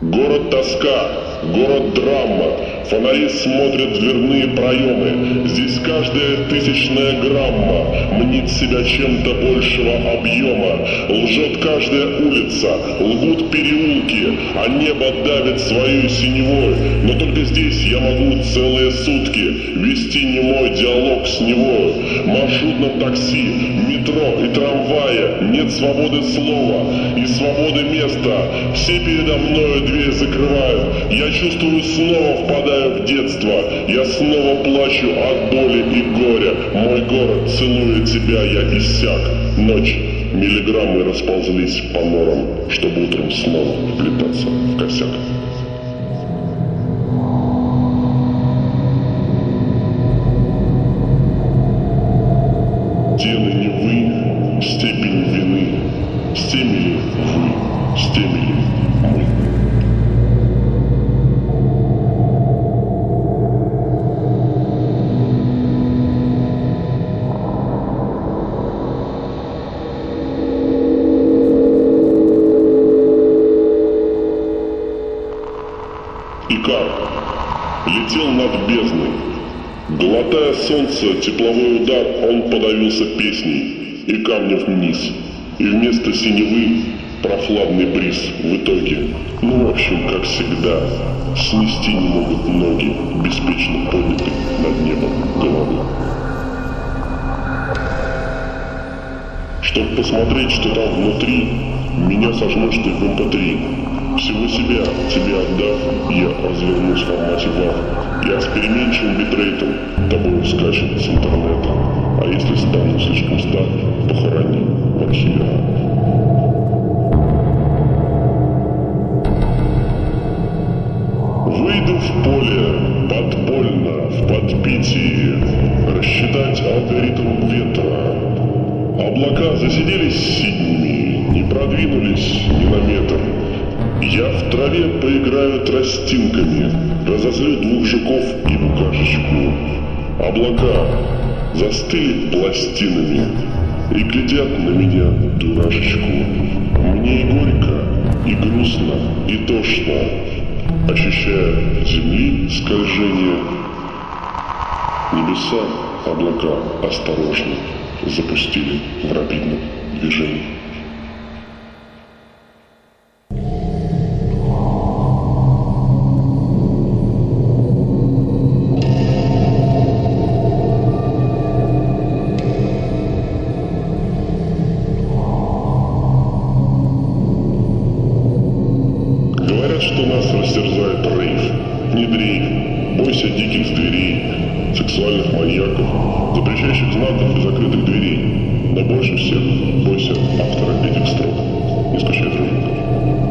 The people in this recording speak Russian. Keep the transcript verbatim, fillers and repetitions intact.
Город тоска, город драма, фонари смотрят в дверные проемы. Здесь каждая тысячная грамма мнит себя чем-то большего объема. Лжет каждая улица, лгут переулки, а небо давит своей синевой. Но только здесь я могу целые сутки вести немой диалог с Невой. В маршрутном такси, метро и трамвае нет свободы слова и свободы места. Все передо мною дверь закрывают. Я чувствую, снова впадаю в детство. Я снова плачу от боли и горя. Мой город, целуя тебя, я иссяк. Ночь. Миллиграммы расползлись по норам, чтобы утром снова вплетаться в косяк. Стены не вы, степень вины. С теми ли вы, с теми ли мы? Икар летел над бездной. Глотая солнце, тепловой удар, он подавился песней и камнем вниз. И вместо синевы прохладный бриз. В итоге, ну в общем, как всегда, снести не могут ноги, беспечно подняты над небом головы. Чтоб посмотреть, что там внутри, меня сожмешь ты в эм пэ три. Всего себя тебе отдав, я развернусь в формате вав. Я с переменчивым битрейтом тобой скачет с интернета. А если стану слишком стар, похорони в архиве. Выйду в поле подпольно, в подпитии, рассчитать алгоритм ветра. Облака засиделись синими, не продвинулись ни на метр. Я в траве поиграю тростинками, разозлю двух жуков и букашечку. Облака застыли пластинами и глядят на меня, дурашечку. Мне и горько, и грустно, и тошно, ощущая земли скольжение. Небеса, облака осторожно запустили в рапидном движении. Что нас растерзает рейв. Не дрейф, бойся диких зверей, сексуальных маньяков, запрещающих знаков и закрытых дверей. Но больше всех бойся автора этих строк. Не скучай, дружок.